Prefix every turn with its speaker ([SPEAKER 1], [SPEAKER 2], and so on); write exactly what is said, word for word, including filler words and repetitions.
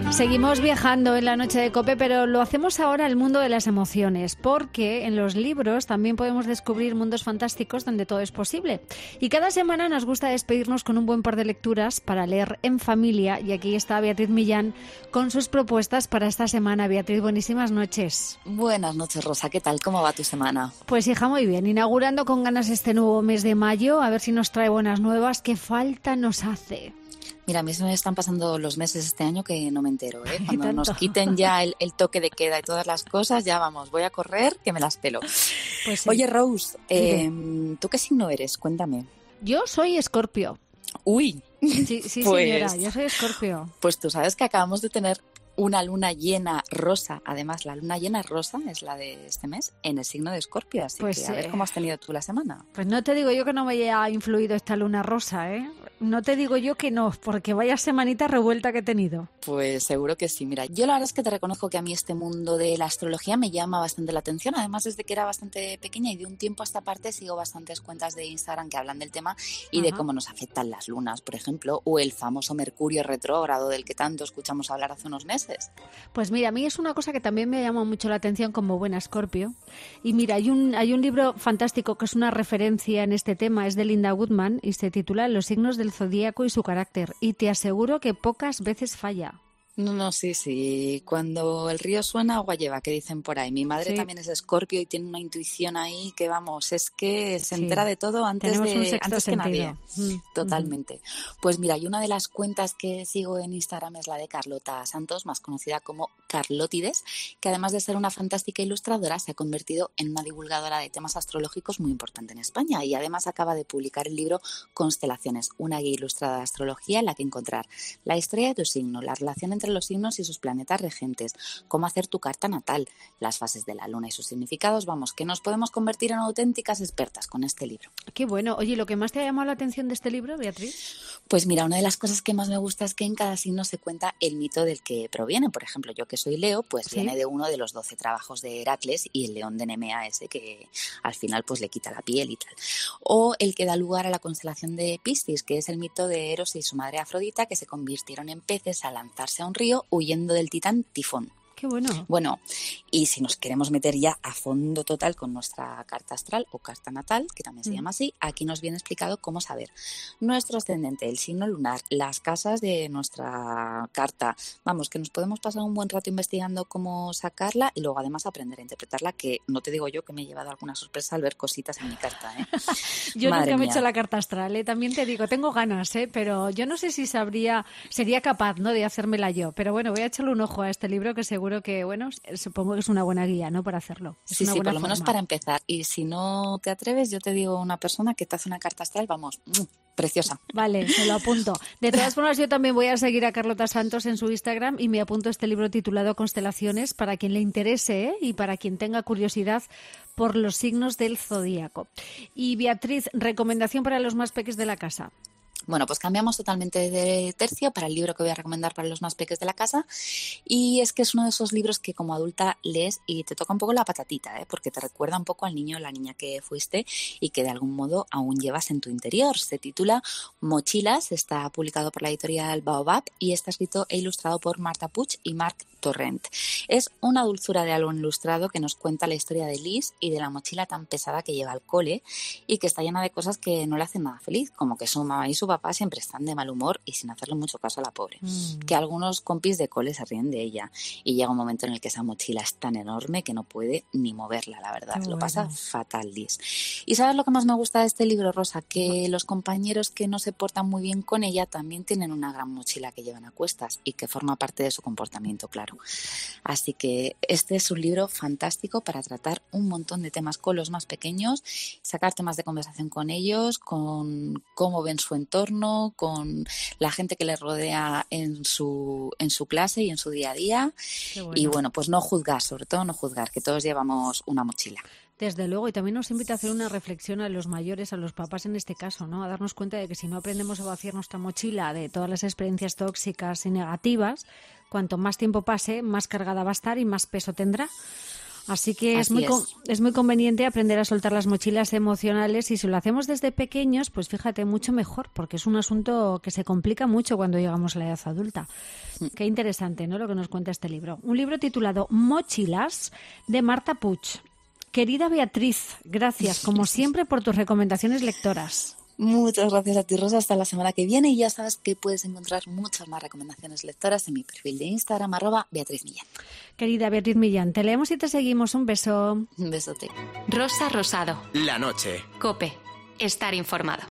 [SPEAKER 1] Seguimos viajando en la noche de COPE, pero lo hacemos ahora al mundo de las emociones, porque en los libros también podemos descubrir mundos fantásticos donde todo es posible. Y cada semana nos gusta despedirnos con un buen par de lecturas para leer en familia, y aquí está Beatriz Millán con sus propuestas para esta semana. Beatriz, buenísimas noches.
[SPEAKER 2] Buenas noches, Rosa. ¿Qué tal? ¿Cómo va tu semana?
[SPEAKER 1] Pues hija, muy bien. Inaugurando con ganas este nuevo mes de mayo, a ver si nos trae buenas nuevas. ¿Qué falta nos hace?
[SPEAKER 2] Mira, a mí se me están pasando los meses este año que no me entero, ¿eh? Cuando nos quiten ya el, el toque de queda y todas las cosas, ya vamos, voy a correr que me las pelo. Pues sí. Oye, Rose, eh, ¿tú qué signo eres? Cuéntame.
[SPEAKER 1] Yo soy Escorpio.
[SPEAKER 2] Uy.
[SPEAKER 1] Sí, sí
[SPEAKER 2] pues,
[SPEAKER 1] señora, yo soy Escorpio.
[SPEAKER 2] Pues tú sabes que acabamos de tener una luna llena rosa. Además, la luna llena rosa es la de este mes en el signo de Escorpio. Así pues, que a ver cómo has tenido tú la semana.
[SPEAKER 1] Pues no te digo yo que no me haya influido esta luna rosa, ¿eh? No te digo yo que no, porque vaya semanita revuelta que he tenido.
[SPEAKER 2] Pues seguro que sí. Mira, yo la verdad es que te reconozco que a mí este mundo de la astrología me llama bastante la atención. Además, desde que era bastante pequeña y de un tiempo a esta parte sigo bastantes cuentas de Instagram que hablan del tema y Ajá. de cómo nos afectan las lunas, por ejemplo, o el famoso Mercurio retrógrado del que tanto escuchamos hablar hace unos meses.
[SPEAKER 1] Pues mira, a mí es una cosa que también me llama mucho la atención como buena Escorpio. Y mira, hay un, hay un libro fantástico que es una referencia en este tema, es de Linda Goodman y se titula Los signos del zodíaco y su carácter. Y te aseguro que pocas veces falla.
[SPEAKER 2] No, no, sí, sí. Cuando el río suena, agua lleva, que dicen por ahí. Mi madre sí. también es Escorpio y tiene una intuición ahí que, vamos, es que se entera sí. de todo antes,
[SPEAKER 1] Tenemos
[SPEAKER 2] de,
[SPEAKER 1] un sexto
[SPEAKER 2] antes que nadie.
[SPEAKER 1] Mm.
[SPEAKER 2] Totalmente. Mm. Pues mira, y una de las cuentas que sigo en Instagram es la de Carlota Santos, más conocida como Carlótides, que además de ser una fantástica ilustradora, se ha convertido en una divulgadora de temas astrológicos muy importante en España y además acaba de publicar el libro Constelaciones, una guía ilustrada de astrología en la que encontrar la historia de tu signo, la relación entre los signos y sus planetas regentes, cómo hacer tu carta natal, las fases de la luna y sus significados. Vamos, que nos podemos convertir en auténticas expertas con este libro.
[SPEAKER 1] Qué bueno. Oye, ¿lo que más te ha llamado la atención de este libro, Beatriz?
[SPEAKER 2] Pues mira, una de las cosas que más me gusta es que en cada signo se cuenta el mito del que proviene. Por ejemplo, yo que soy Leo, pues ¿Sí? viene de uno de los doce trabajos de Heracles y el león de Nemea ese que al final pues le quita la piel y tal. O el que da lugar a la constelación de Piscis, que es el mito de Eros y su madre Afrodita, que se convirtieron en peces al lanzarse a un río huyendo del titán Tifón.
[SPEAKER 1] Qué bueno.
[SPEAKER 2] Bueno, y si nos queremos meter ya a fondo total con nuestra carta astral o carta natal, que también se mm. llama así, aquí nos viene explicado cómo saber nuestro ascendente, el signo lunar, las casas de nuestra carta. Vamos, que nos podemos pasar un buen rato investigando cómo sacarla y luego además aprender a interpretarla, que no te digo yo que me he llevado alguna sorpresa al ver cositas en mi carta, ¿eh?
[SPEAKER 1] Yo
[SPEAKER 2] Madre
[SPEAKER 1] nunca me he
[SPEAKER 2] mía.
[SPEAKER 1] hecho la carta astral, ¿eh? También te digo, tengo ganas, ¿eh? Pero yo no sé si sabría, sería capaz, ¿no?, de hacérmela yo. Pero bueno, voy a echarle un ojo a este libro que seguro que, bueno, supongo que es una buena guía, ¿no?, para hacerlo. Es
[SPEAKER 2] sí,
[SPEAKER 1] una
[SPEAKER 2] sí,
[SPEAKER 1] buena
[SPEAKER 2] por lo
[SPEAKER 1] forma.
[SPEAKER 2] menos para empezar. Y si no te atreves, yo te digo una persona que te hace una carta astral, vamos, preciosa.
[SPEAKER 1] Vale, se lo apunto. De todas formas, yo también voy a seguir a Carlota Santos en su Instagram y me apunto este libro titulado Constelaciones para quien le interese, ¿eh?, y para quien tenga curiosidad por los signos del zodíaco. Y Beatriz, recomendación para los más peques de la casa.
[SPEAKER 2] Bueno, pues cambiamos totalmente de tercio para el libro que voy a recomendar para los más peques de la casa, y es que es uno de esos libros que como adulta lees y te toca un poco la patatita, ¿eh? Porque te recuerda un poco al niño o la niña que fuiste y que de algún modo aún llevas en tu interior. Se titula Mochilas, está publicado por la editorial Baobab y está escrito e ilustrado por Marta Puig y Marc Torrent. Es una dulzura de álbum ilustrado que nos cuenta la historia de Liz y de la mochila tan pesada que lleva al cole y que está llena de cosas que no le hacen nada feliz, como que su mamá y su papá siempre están de mal humor y sin hacerle mucho caso a la pobre. Mm. Que algunos compis de cole se ríen de ella y llega un momento en el que esa mochila es tan enorme que no puede ni moverla, la verdad. Qué Lo bueno. pasa fatal, Liz. ¿Y sabes lo que más me gusta de este libro, Rosa? Que no. los compañeros que no se portan muy bien con ella también tienen una gran mochila que llevan a cuestas y que forma parte de su comportamiento, claro. Así que este es un libro fantástico para tratar un montón de temas con los más pequeños, sacar temas de conversación con ellos, con cómo ven su entorno, con la gente que les rodea en su, en su clase y en su día a día. Bueno. Y bueno, pues no juzgar, sobre todo no juzgar, que todos llevamos una mochila.
[SPEAKER 1] Desde luego, y también nos invita a hacer una reflexión a los mayores, a los papás en este caso, ¿no? A darnos cuenta de que si no aprendemos a vaciar nuestra mochila de todas las experiencias tóxicas y negativas, cuanto más tiempo pase, más cargada va a estar y más peso tendrá. Así que es
[SPEAKER 2] Así
[SPEAKER 1] muy,
[SPEAKER 2] es.
[SPEAKER 1] con- es muy conveniente aprender a soltar las mochilas emocionales, y si lo hacemos desde pequeños, pues fíjate, mucho mejor, porque es un asunto que se complica mucho cuando llegamos a la edad adulta. Qué interesante, ¿no?, lo que nos cuenta este libro. Un libro titulado Mochilas, de Marta Puig. Querida Beatriz, gracias como siempre por tus recomendaciones lectoras.
[SPEAKER 2] Muchas gracias a ti, Rosa. Hasta la semana que viene. Y ya sabes que puedes encontrar muchas más recomendaciones lectoras en mi perfil de Instagram, arroba Beatriz Millán.
[SPEAKER 1] Querida Beatriz Millán, te leemos y te seguimos. Un beso.
[SPEAKER 2] Un besote.
[SPEAKER 3] Rosa Rosado.
[SPEAKER 4] La noche.
[SPEAKER 3] COPE. Estar informado.